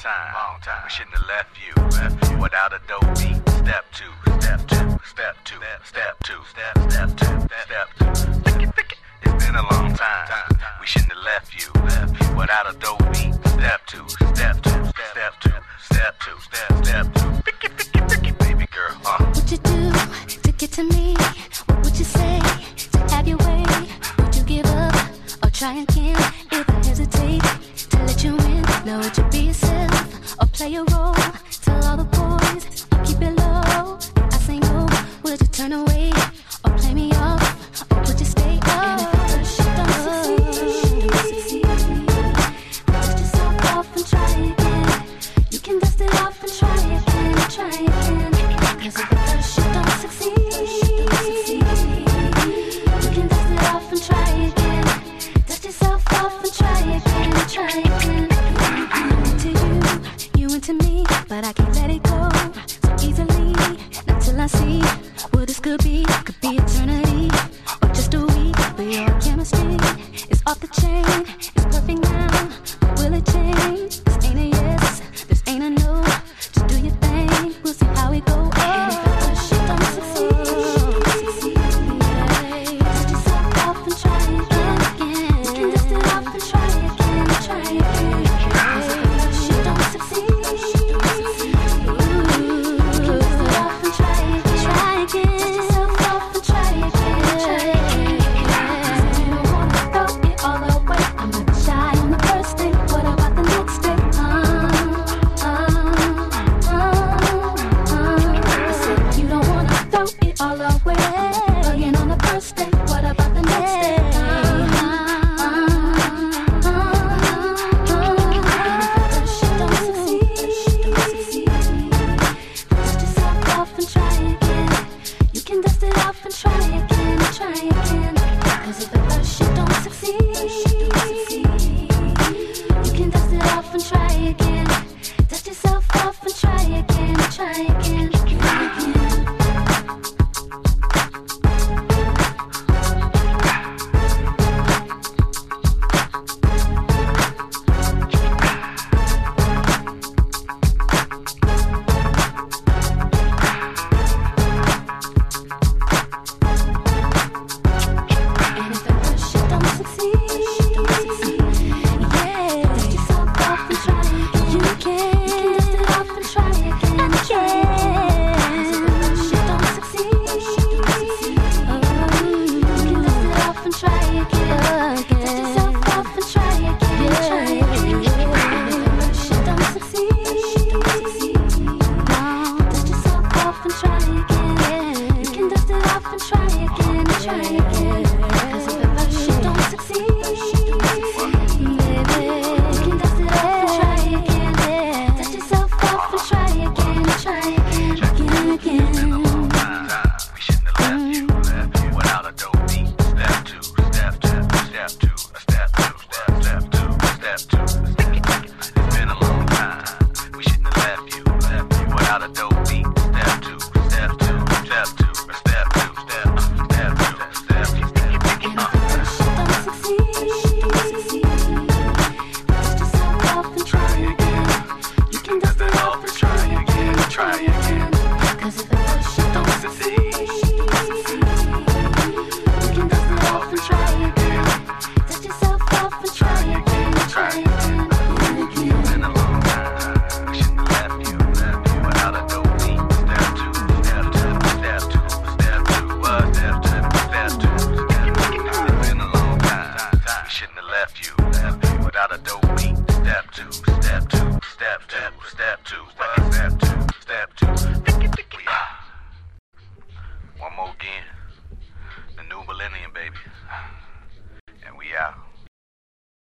We shouldn't have left you without a dope beat. Step two, step two, step two, step two, step two, step two. It's been a long time. We shouldn't have left you without a dope beat. Step two, step two, step two, step two, step two. Baby girl, What you do to get to me? What would you say to have your way? Would you give up or try again? If I hesitate to let you in, now would you be yourself or play a role? Tell all the boys or keep it low. If I say no, would you turn away or play me off? Or would you stay up? And if the shit don't succeed, dust yourself off and try again. You can dust it off and try again, try again. Cause if the shit don't succeed, you can dust it off and try again. Dust yourself off and try again, try again. I'm into you into me, but I can't let it go so easily. Not till I see what this could be eternity or just a week. But your chemistry is off the chain, it's perfect now. Will it change? This ain't a yes, this ain't a no. Just do your thing, we'll see how it goes. And if the shit don't succeed, dust yourself off and try again. You can dust it off and try again, try again. Cause if the shit don't succeed, you can dust it off and try again, try again. Dust yourself off and try again, try again. Cause you don't wanna throw it all away. I'm not shy on the first day, what about the next day? I said you don't wanna throw it all away. Again on the first day, what about the next day? And if the shit don't succeed, dust yourself off and try again. You can dust it off and try again, try again. Cause if the shit don't succeed, you can dust it off and try again. Dust yourself off and try again, try again.